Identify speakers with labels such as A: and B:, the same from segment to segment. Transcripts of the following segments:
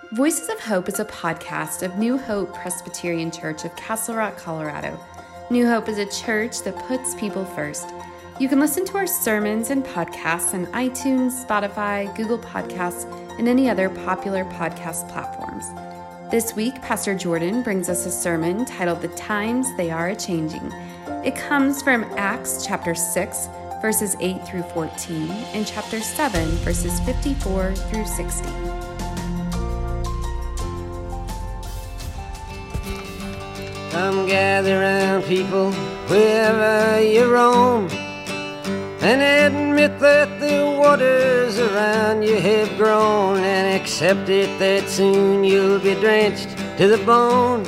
A: Voices of Hope is a podcast of New Hope Presbyterian Church of Castle Rock, Colorado. New Hope is a church that puts people first. You can listen to our sermons and podcasts on iTunes, Spotify, Google Podcasts, and any other popular podcast platforms. This week, Pastor Jordan brings us a sermon titled The Times They Are A-Changing. It comes from Acts chapter 6, verses 8 through 14, and chapter 7, verses 54 through 60.
B: Come gather round, people, wherever you roam, and admit that the waters around you have grown, and accept it that soon you'll be drenched to the bone.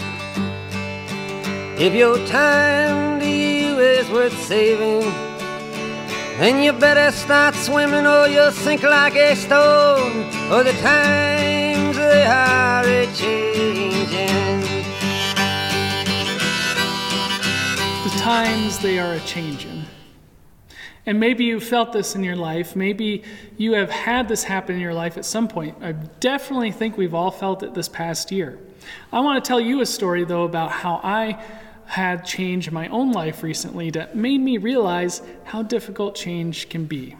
B: If your time to you is worth saving, then you better start swimming or you'll sink like a stone, or the times they are a-changing.
C: Times they are a-changing. And maybe you felt this in your life. Maybe you have had this happen in your life at some point. I definitely think we've all felt it this past year. I want to tell you a story, though, about how I had change in my own life recently that made me realize how difficult change can be.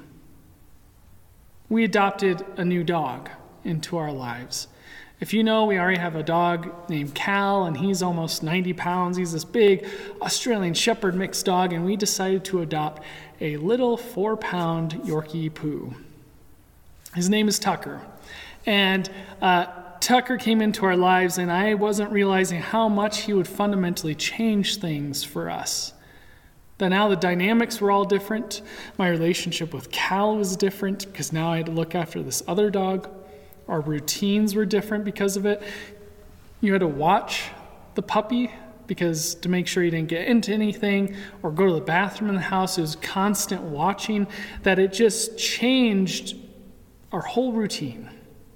C: We adopted a new dog into our lives. If you know, we already have a dog named Cal, and he's almost 90 pounds. He's this big Australian Shepherd mixed dog, and we decided to adopt a little 4-pound Yorkie Poo. His name is Tucker. And Tucker came into our lives, and I wasn't realizing how much he would fundamentally change things for us. That now the dynamics were all different. My relationship with Cal was different because now I had to look after this other dog. Our routines were different because of it. You had to watch the puppy because to make sure he didn't get into anything or go to the bathroom in the house. It was constant watching that it just changed our whole routine.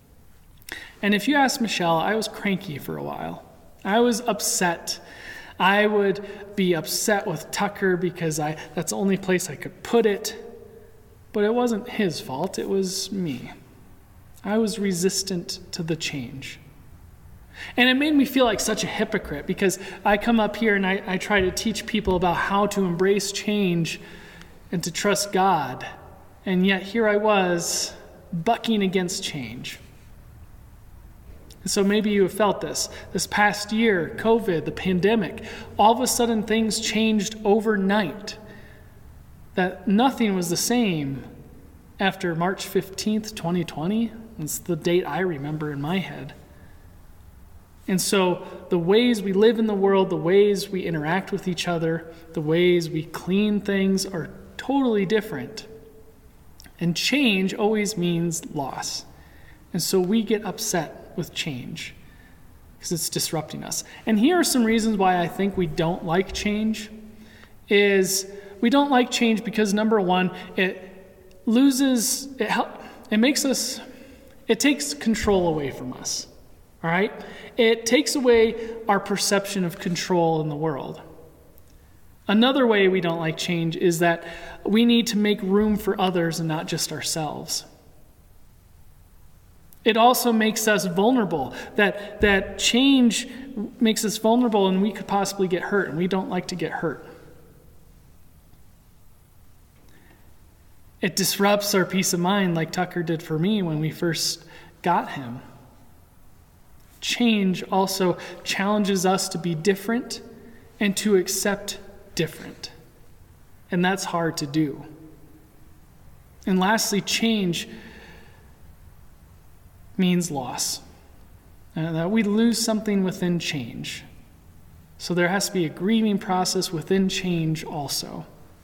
C: And if you ask Michelle, I was cranky for a while. I was upset. I would be upset with Tucker because that's the only place I could put it. But it wasn't his fault. It was me. I was resistant to the change. And it made me feel like such a hypocrite because I come up here and I try to teach people about how to embrace change and to trust God. And yet here I was bucking against change. And so maybe you have felt this. This past year, COVID, the pandemic, all of a sudden things changed overnight. That nothing was the same after March 15th, 2020. It's the date I remember in my head. And so the ways we live in the world, the ways we interact with each other, the ways we clean things are totally different. And change always means loss. And so we get upset with change because it's disrupting us. And here are some reasons why I think we don't like change. We don't like change because, number one, it takes control away from us, all right? It takes away our perception of control in the world. Another way we don't like change is that we need to make room for others and not just ourselves. It also makes us vulnerable, that change makes us vulnerable and we could possibly get hurt, and we don't like to get hurt. It disrupts our peace of mind like Tucker did for me when we first got him. Change also challenges us to be different and to accept different. And that's hard to do. And lastly, change means loss. That we lose something within change. So there has to be a grieving process within change also.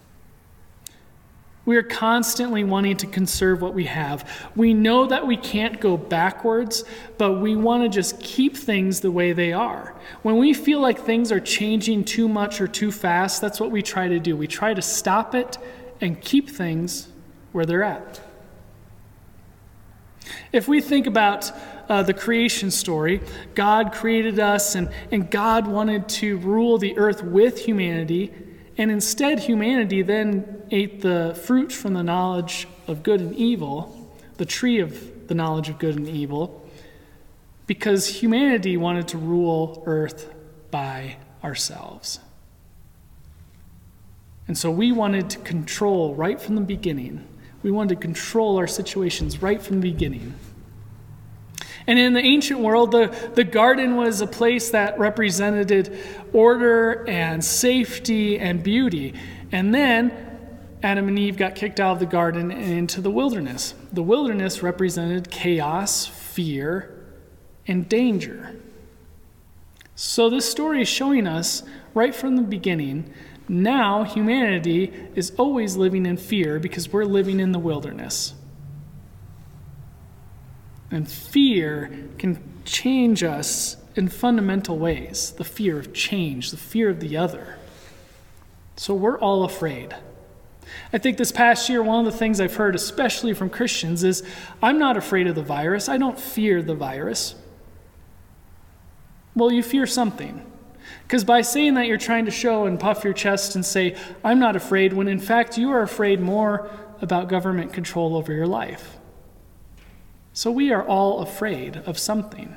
C: We are constantly wanting to conserve what we have. We know that we can't go backwards, but we want to just keep things the way they are. When we feel like things are changing too much or too fast, that's what we try to do. We try to stop it and keep things where they're at. If we think about the creation story, God created us and God wanted to rule the earth with humanity. And instead, humanity then ate the fruit from the knowledge of good and evil, the tree of the knowledge of good and evil. because humanity wanted to rule earth by ourselves. And so we wanted to control right from the beginning. We wanted to control our situations right from the beginning. And in the ancient world, the garden was a place that represented order and safety and beauty. And then Adam and Eve got kicked out of the garden and into the wilderness. The wilderness represented chaos, fear, and danger. So this story is showing us right from the beginning, now humanity is always living in fear because we're living in the wilderness. And fear can change us in fundamental ways. The fear of change, the fear of the other. So we're all afraid. I think this past year, one of the things I've heard, especially from Christians, is I'm not afraid of the virus. I don't fear the virus. Well, you fear something. Because by saying that, you're trying to show and puff your chest and say, I'm not afraid, when in fact you are afraid more about government control over your life. So we are all afraid of something.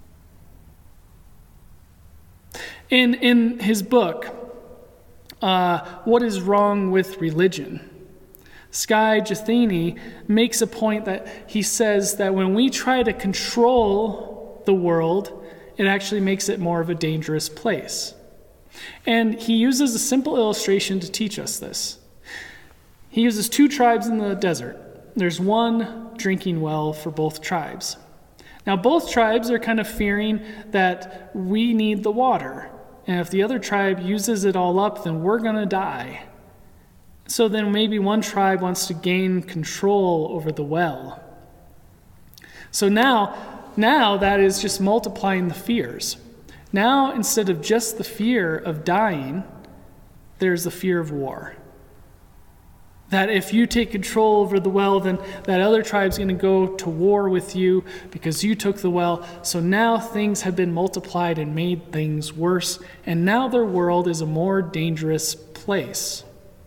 C: In his book, What is Wrong with Religion?, Skye Jethani makes a point that he says that when we try to control the world, it actually makes it more of a dangerous place. And he uses a simple illustration to teach us this. He uses 2 tribes in the desert. There's one drinking well for both tribes. Now, both tribes are kind of fearing that we need the water. And if the other tribe uses it all up, then we're going to die. So then maybe one tribe wants to gain control over the well. So now that is just multiplying the fears. Now, instead of just the fear of dying, there's the fear of war. That if you take control over the well, then that other tribe's going to go to war with you because you took the well. So now things have been multiplied and made things worse. And now their world is a more dangerous place.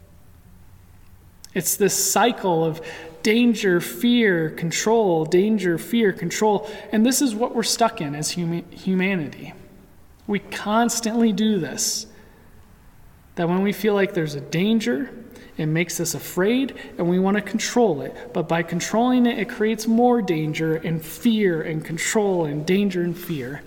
C: It's this cycle of danger, fear, control, danger, fear, control. And this is what we're stuck in as humanity. We constantly do this. That when we feel like there's a danger, it makes us afraid, and we want to control it. But by controlling it, it creates more danger and fear and control and danger and fear.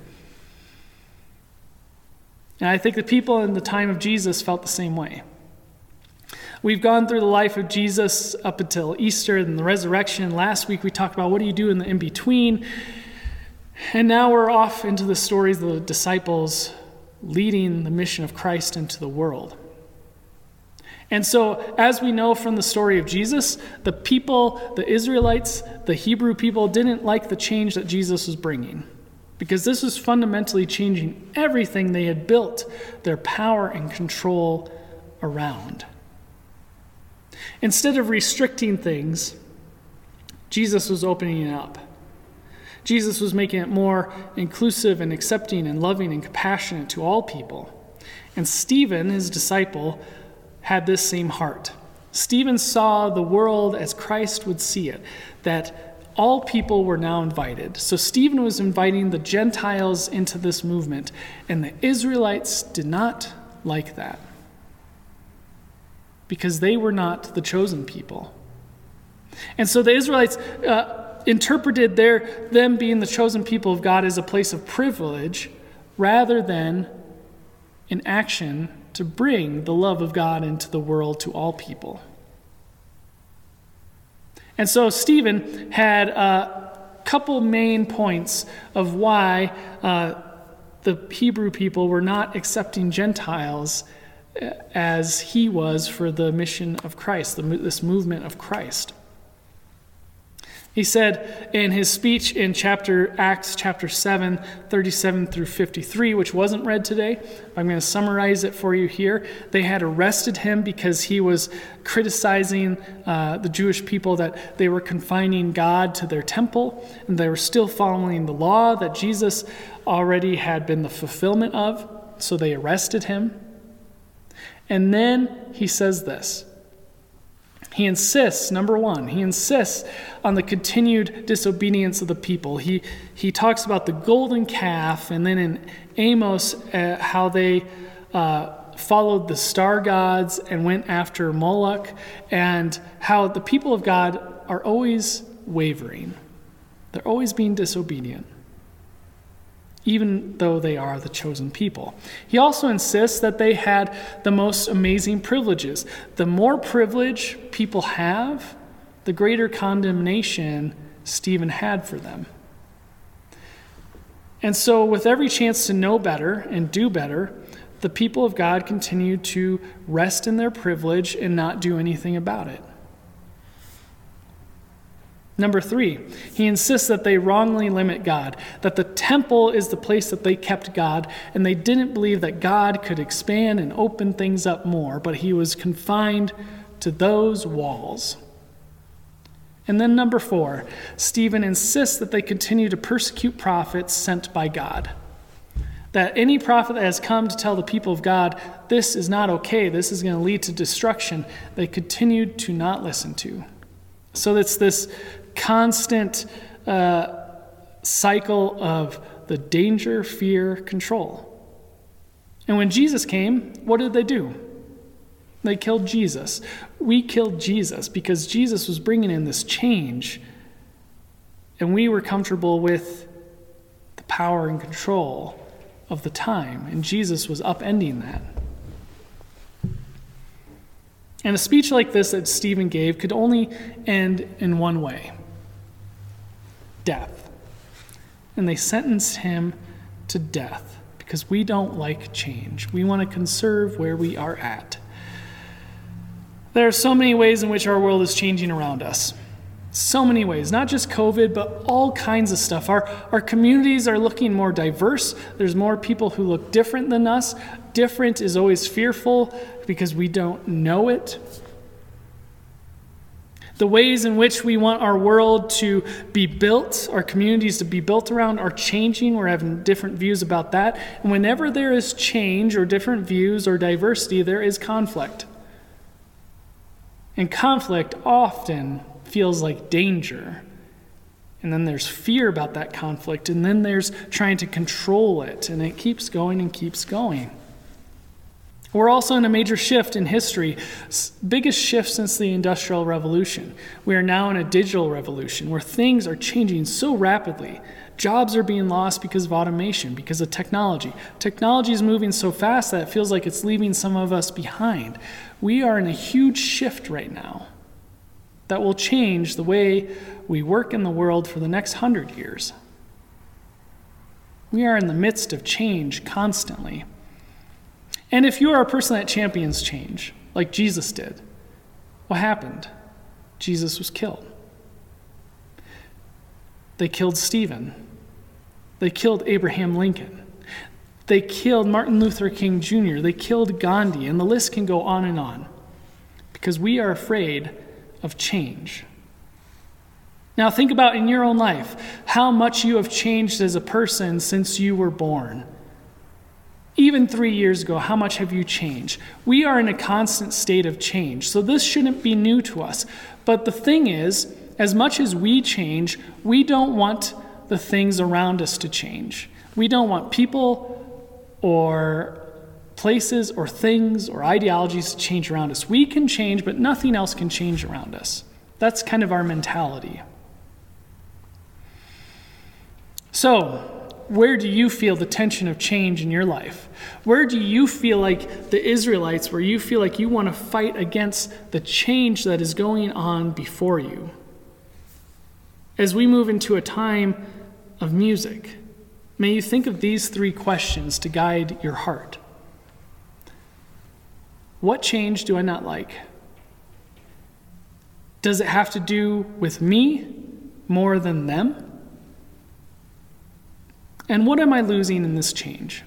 C: And I think the people in the time of Jesus felt the same way. We've gone through the life of Jesus up until Easter and the resurrection. Last week we talked about what do you do in the in-between. And now we're off into the stories of the disciples leading the mission of Christ into the world. And so, as we know from the story of Jesus, the people, the Israelites, the Hebrew people, didn't like the change that Jesus was bringing. Because this was fundamentally changing everything they had built their power and control around. Instead of restricting things, Jesus was opening it up. Jesus was making it more inclusive and accepting and loving and compassionate to all people. And Stephen, his disciple, had this same heart. Stephen saw the world as Christ would see it, that all people were now invited. So Stephen was inviting the Gentiles into this movement, and the Israelites did not like that because they were not the chosen people. And so the Israelites interpreted them being the chosen people of God as a place of privilege rather than an action to bring the love of God into the world to all people. And so Stephen had a couple main points of why the Hebrew people were not accepting Gentiles as he was for the mission of Christ, this movement of Christ. He said in his speech in Acts chapter 7, 37 through 53, which wasn't read today, I'm going to summarize it for you here. They had arrested him because he was criticizing the Jewish people that they were confining God to their temple, and they were still following the law that Jesus already had been the fulfillment of, so they arrested him. And then he says this. He insists, number one, he insists on the continued disobedience of the people. He talks about the golden calf, and then in Amos, how they followed the star gods and went after Moloch, and how the people of God are always wavering. They're always being disobedient, even though they are the chosen people. He also insists that they had the most amazing privileges. The more privilege people have, the greater condemnation Stephen had for them. And so, with every chance to know better and do better, the people of God continue to rest in their privilege and not do anything about it. Number 3, he insists that they wrongly limit God, that the temple is the place that they kept God, and they didn't believe that God could expand and open things up more, but he was confined to those walls. And then number 4, Stephen insists that they continue to persecute prophets sent by God. That any prophet that has come to tell the people of God, this is not okay, this is going to lead to destruction, they continued to not listen to. So it's this constant cycle of the danger, fear, control. And when Jesus came, what did they do? They killed Jesus. We killed Jesus because Jesus was bringing in this change, and we were comfortable with the power and control of the time, and Jesus was upending that. And a speech like this that Stephen gave could only end in one way: death. And they sentenced him to death because we don't like change. We want to conserve where we are at. There are so many ways in which our world is changing around us. So many ways, not just COVID, but all kinds of stuff. Our communities are looking more diverse. There's more people who look different than us. Different is always fearful because we don't know it. The ways in which we want our world to be built, our communities to be built around, are changing. We're having different views about that. And whenever there is change or different views or diversity, there is conflict. And conflict often feels like danger. And then there's fear about that conflict. And then there's trying to control it. And it keeps going and keeps going. We're also in a major shift in history, biggest shift since the Industrial Revolution. We are now in a digital revolution where things are changing so rapidly. Jobs are being lost because of automation, because of technology. Technology is moving so fast that it feels like it's leaving some of us behind. We are in a huge shift right now that will change the way we work in the world for the next 100 years. We are in the midst of change constantly. And if you are a person that champions change, like Jesus did, what happened? Jesus was killed. They killed Stephen. They killed Abraham Lincoln. They killed Martin Luther King Jr. They killed Gandhi, and the list can go on, because we are afraid of change. Now think about in your own life how much you have changed as a person since you were born. Even 3 years ago, how much have you changed? We are in a constant state of change, so this shouldn't be new to us. But the thing is, as much as we change, we don't want the things around us to change. We don't want people or places or things or ideologies to change around us. We can change, but nothing else can change around us. That's kind of our mentality. So, where do you feel the tension of change in your life? Where do you feel like the Israelites, where you feel like you want to fight against the change that is going on before you? As we move into a time of music, may you think of these 3 questions to guide your heart. What change do I not like? Does it have to do with me more than them? And what am I losing in this change?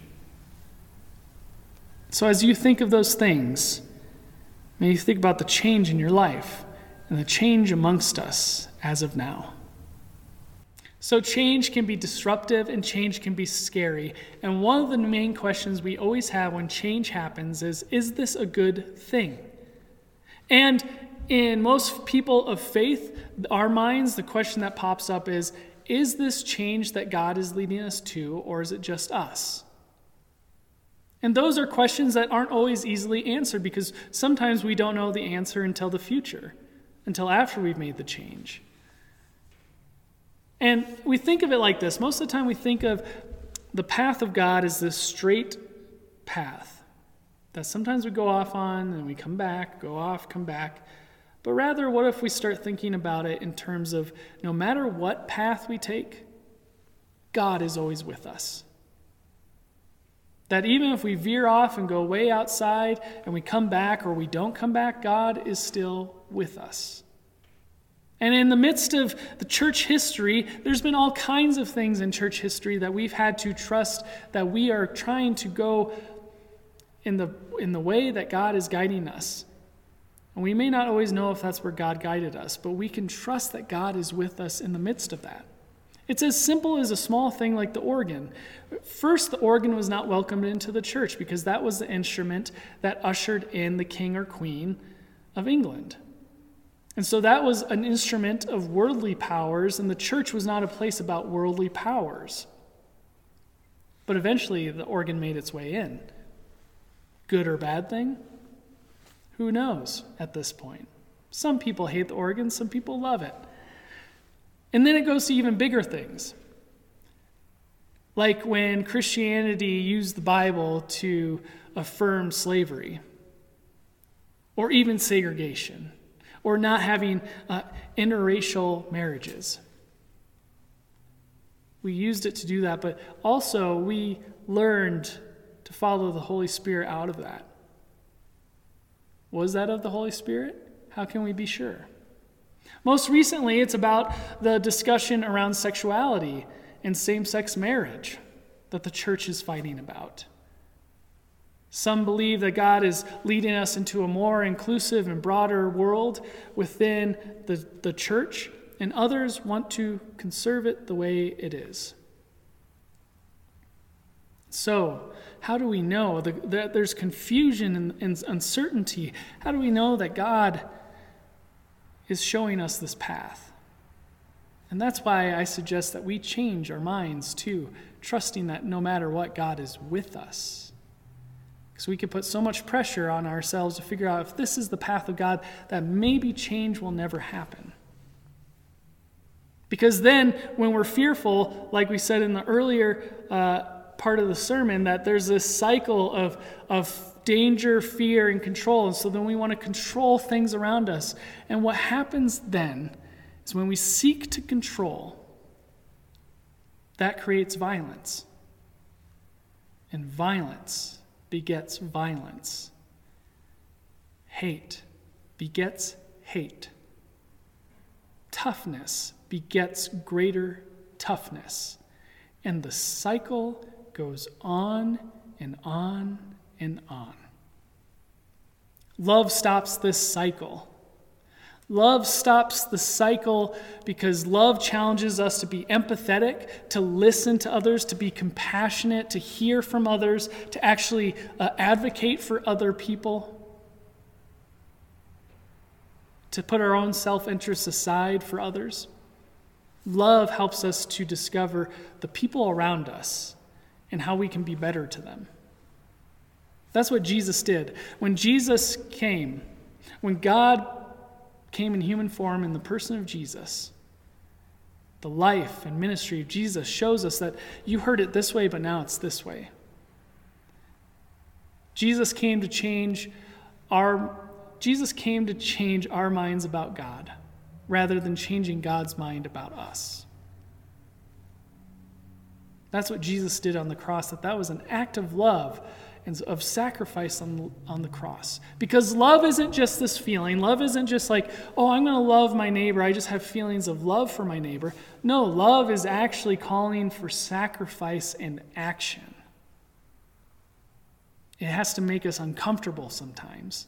C: So as you think of those things, may you think about the change in your life and the change amongst us as of now. So change can be disruptive and change can be scary. And one of the main questions we always have when change happens is this a good thing? And in most people of faith, our minds, the question that pops up is this change that God is leading us to, or is it just us? And those are questions that aren't always easily answered, because sometimes we don't know the answer until the future, until after we've made the change. And we think of it like this. Most of the time we think of the path of God as this straight path that sometimes we go off on and we come back, go off, come back. But rather, what if we start thinking about it in terms of no matter what path we take, God is always with us. That even if we veer off and go way outside and we come back or we don't come back, God is still with us. And in the midst of the church history, there's been all kinds of things in church history that we've had to trust, that we are trying to go in the way that God is guiding us. And we may not always know if that's where God guided us, but we can trust that God is with us in the midst of that. It's as simple as a small thing like the organ. First, the organ was not welcomed into the church because that was the instrument that ushered in the king or queen of England. And so that was an instrument of worldly powers, and the church was not a place about worldly powers. But eventually, the organ made its way in. Good or bad thing? Who knows at this point? Some people hate the organ, some people love it. And then it goes to even bigger things. Like when Christianity used the Bible to affirm slavery, or even segregation, or not having interracial marriages. We used it to do that, but also we learned to follow the Holy Spirit out of that. Was that of the Holy Spirit? How can we be sure? Most recently, it's about the discussion around sexuality and same-sex marriage that the church is fighting about. Some believe that God is leading us into a more inclusive and broader world within the church, and others want to conserve it the way it is. So, how do we know that there's confusion and uncertainty? How do we know that God is showing us this path? And that's why I suggest that we change our minds to trusting that no matter what, God is with us. Because we can put so much pressure on ourselves to figure out if this is the path of God, that maybe change will never happen. Because then, when we're fearful, like we said in the earlier part of the sermon, that there's this cycle of danger, fear, and control. And so then we want to control things around us. And what happens then is when we seek to control, that creates violence. And violence begets violence. Hate begets hate. Toughness begets greater toughness. And the cycle goes on and on and on. Love stops this cycle. Love stops the cycle because love challenges us to be empathetic, to listen to others, to be compassionate, to hear from others, to actually advocate for other people, to put our own self-interests aside for others. Love helps us to discover the people around us and how we can be better to them. That's what Jesus did. When Jesus came, when God came in human form in the person of Jesus, the life and ministry of Jesus shows us that you heard it this way, but now it's this way. Jesus came to change our minds about God, rather than changing God's mind about us. That's what Jesus did on the cross, that was an act of love and of sacrifice on the cross. Because love isn't just this feeling. Love isn't just like, oh, I'm going to love my neighbor. I just have feelings of love for my neighbor. No, love is actually calling for sacrifice and action. It has to make us uncomfortable sometimes.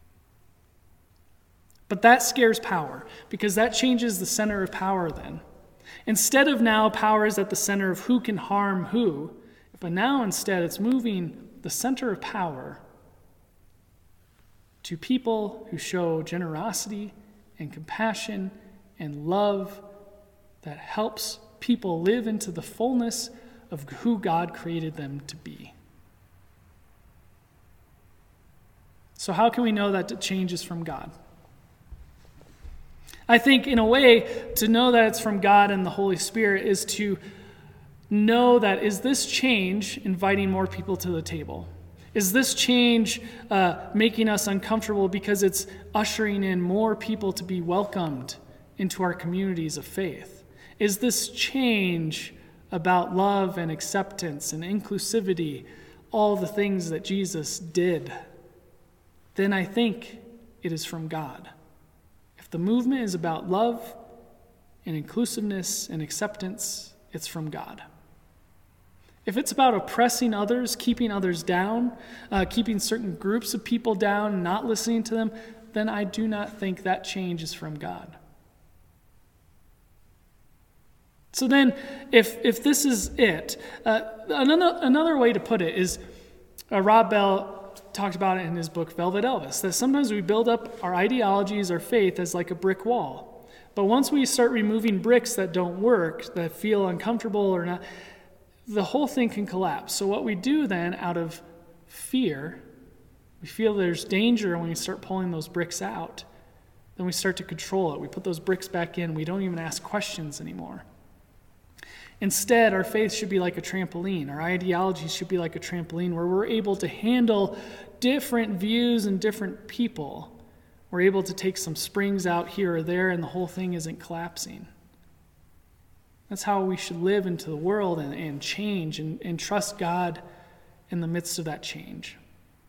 C: But that scares power, because that changes the center of power then. Instead of now power is at the center of who can harm who, but now instead it's moving the center of power to people who show generosity and compassion and love that helps people live into the fullness of who God created them to be. So how can we know that the change is from God? I think in a way, to know that it's from God and the Holy Spirit is to know that, is this change inviting more people to the table? Is this change making us uncomfortable because it's ushering in more people to be welcomed into our communities of faith? Is this change about love and acceptance and inclusivity, all the things that Jesus did? Then I think it is from God. If the movement is about love and inclusiveness and acceptance, it's from God. If it's about oppressing others, keeping others down, keeping certain groups of people down, not listening to them, then I do not think that change is from God. So then, if this is it, another way to put it is, Rob Bell talked about it in his book, Velvet Elvis, that sometimes we build up our ideologies, our faith, as like a brick wall. But once we start removing bricks that don't work, that feel uncomfortable or not, the whole thing can collapse. So what we do then, out of fear, we feel there's danger when we start pulling those bricks out. Then we start to control it. We put those bricks back in. We don't even ask questions anymore. Instead, our faith should be like a trampoline. Our ideology should be like a trampoline where we're able to handle different views and different people. We're able to take some springs out here or there, and the whole thing isn't collapsing. That's how we should live into the world and change and trust God in the midst of that change.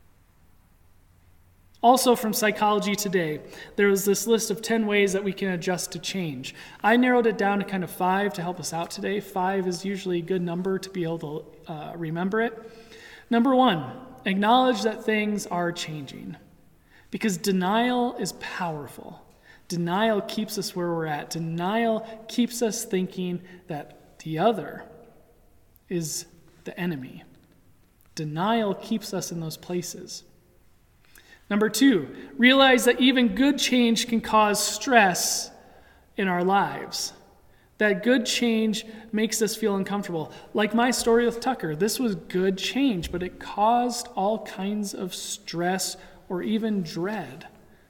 C: Also from Psychology Today, there was this list of 10 ways that we can adjust to change. I narrowed it down to kind of 5 to help us out today. 5 is usually a good number to be able to remember it. Number 1, acknowledge that things are changing. Because denial is powerful. Denial keeps us where we're at. Denial keeps us thinking that the other is the enemy. Denial keeps us in those places. Number 2, realize that even good change can cause stress in our lives. That good change makes us feel uncomfortable. Like my story with Tucker, this was good change, but it caused all kinds of stress or even dread.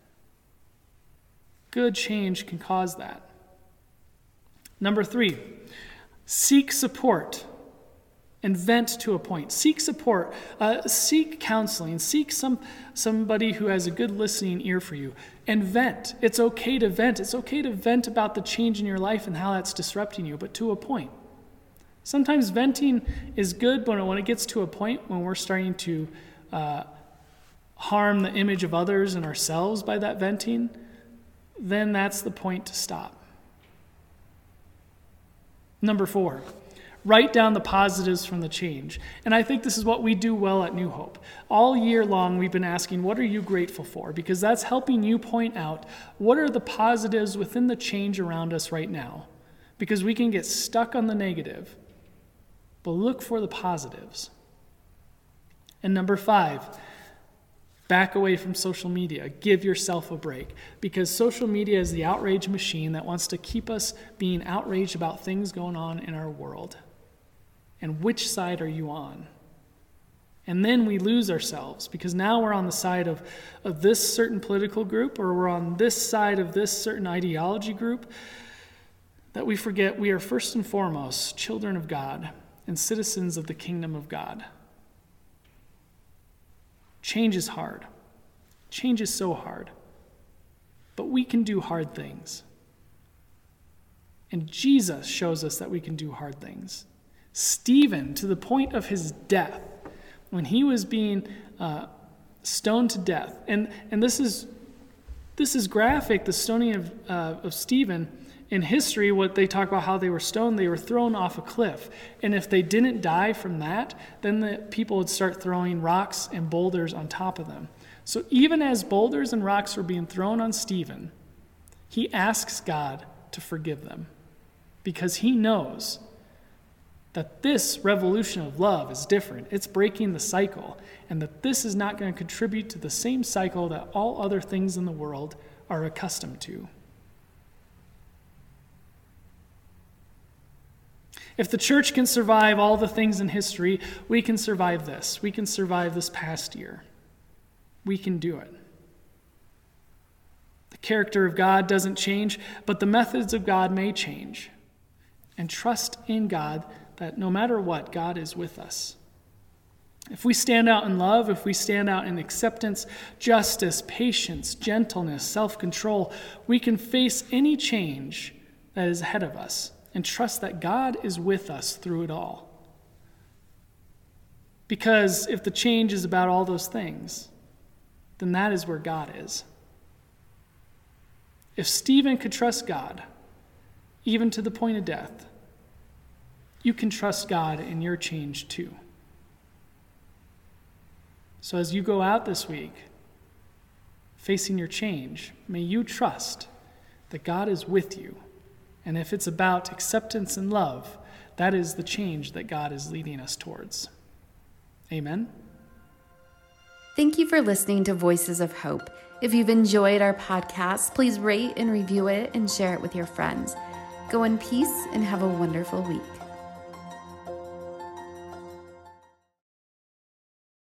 C: Good change can cause that. Number 3, seek support and vent to a point. Seek support. Seek counseling. Seek somebody who has a good listening ear for you. And vent. It's okay to vent. It's okay to vent about the change in your life and how that's disrupting you, but to a point. Sometimes venting is good, but when it gets to a point when we're starting to harm the image of others and ourselves by that venting, then that's the point to stop. Number 4, write down the positives from the change. And I think this is what we do well at New Hope. All year long, we've been asking, what are you grateful for? Because that's helping you point out what are the positives within the change around us right now. Because we can get stuck on the negative, but look for the positives. And number 5, back away from social media. Give yourself a break. Because social media is the outrage machine that wants to keep us being outraged about things going on in our world. And which side are you on? And then we lose ourselves because now we're on the side of this certain political group, or we're on this side of this certain ideology group, that we forget we are first and foremost children of God and citizens of the kingdom of God. Change is hard. Change is so hard. But we can do hard things. And Jesus shows us that we can do hard things. Stephen, to the point of his death, when he was being stoned to death, and this is graphic, the stoning of Stephen. In history, what they talk about how they were stoned, they were thrown off a cliff. And if they didn't die from that, then the people would start throwing rocks and boulders on top of them. So even as boulders and rocks were being thrown on Stephen, he asks God to forgive them because he knows that this revolution of love is different. It's breaking the cycle, and that this is not going to contribute to the same cycle that all other things in the world are accustomed to. If the church can survive all the things in history, we can survive this. We can survive this past year. We can do it. The character of God doesn't change, but the methods of God may change. And trust in God that no matter what, God is with us. If we stand out in love, if we stand out in acceptance, justice, patience, gentleness, self-control, we can face any change that is ahead of us and trust that God is with us through it all. Because if the change is about all those things, then that is where God is. If Stephen could trust God, even to the point of death, you can trust God in your change too. So as you go out this week, facing your change, may you trust that God is with you. And if it's about acceptance and love, that is the change that God is leading us towards. Amen.
A: Thank you for listening to Voices of Hope. If you've enjoyed our podcast, please rate and review it and share it with your friends. Go in peace and have a wonderful week.